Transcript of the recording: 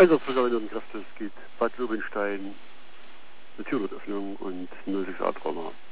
Also frisch erinnerten Kräfte, es geht Bad Lobenstein, eine Türnotöffnung und 06A-Trauma.